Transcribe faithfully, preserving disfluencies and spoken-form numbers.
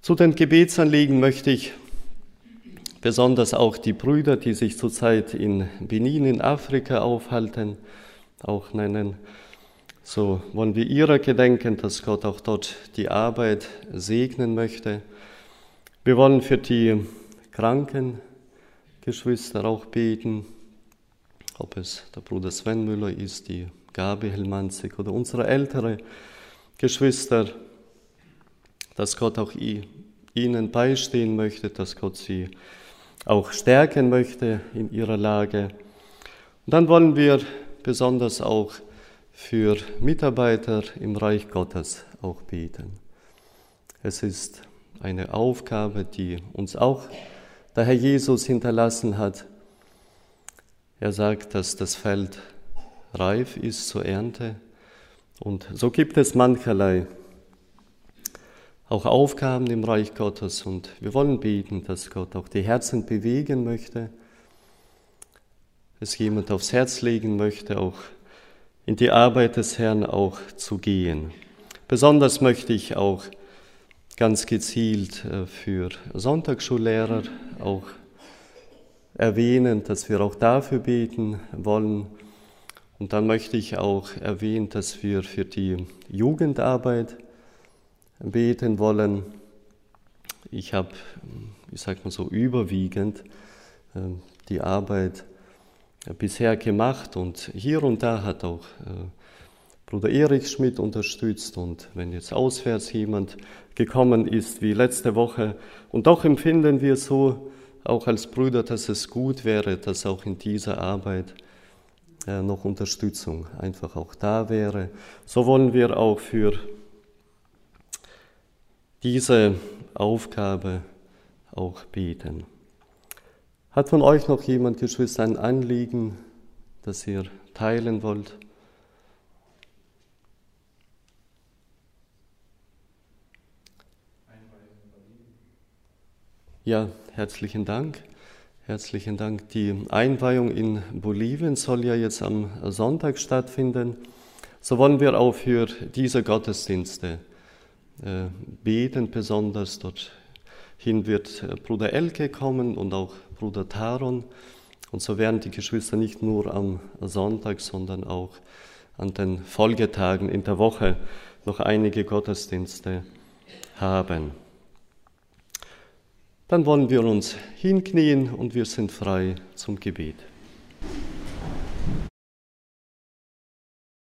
Zu den Gebetsanliegen möchte ich besonders auch die Brüder, die sich zurzeit in Benin in Afrika aufhalten, auch nennen. So wollen wir ihrer gedenken, dass Gott auch dort die Arbeit segnen möchte. Wir wollen für die kranken Geschwister auch beten, ob es der Bruder Sven Müller ist, die Gabi Helmanzig oder unsere ältere Geschwister, dass Gott auch ihnen beistehen möchte, dass Gott sie auch stärken möchte in ihrer Lage. Und dann wollen wir besonders auch für Mitarbeiter im Reich Gottes auch beten. Es ist eine Aufgabe, die uns auch der Herr Jesus hinterlassen hat. Er sagt, dass das Feld reif ist zur Ernte. Und so gibt es mancherlei auch Aufgaben im Reich Gottes. Und wir wollen beten, dass Gott auch die Herzen bewegen möchte, es jemand aufs Herz legen möchte, auch in die Arbeit des Herrn auch zu gehen. Besonders möchte ich auch ganz gezielt für Sonntagsschullehrer auch erwähnen, dass wir auch dafür beten wollen. Und dann möchte ich auch erwähnen, dass wir für die Jugendarbeit beten wollen. Ich habe, ich sage mal so, überwiegend die Arbeit bisher gemacht und hier und da hat auch Bruder Erich Schmidt unterstützt und wenn jetzt auswärts jemand gekommen ist wie letzte Woche und doch empfinden wir so auch als Brüder, dass es gut wäre, dass auch in dieser Arbeit noch Unterstützung einfach auch da wäre. So wollen wir auch für diese Aufgabe auch beten. Hat von euch noch jemand, Geschwister, ein Anliegen, das ihr teilen wollt? Ja, herzlichen Dank. Herzlichen Dank. Die Einweihung in Bolivien soll ja jetzt am Sonntag stattfinden. So wollen wir auch für diese Gottesdienste äh, beten, besonders dorthin wird Bruder Elke kommen und auch Bruder Taron. Und so werden die Geschwister nicht nur am Sonntag, sondern auch an den Folgetagen in der Woche noch einige Gottesdienste haben. Dann wollen wir uns hinknien und wir sind frei zum Gebet.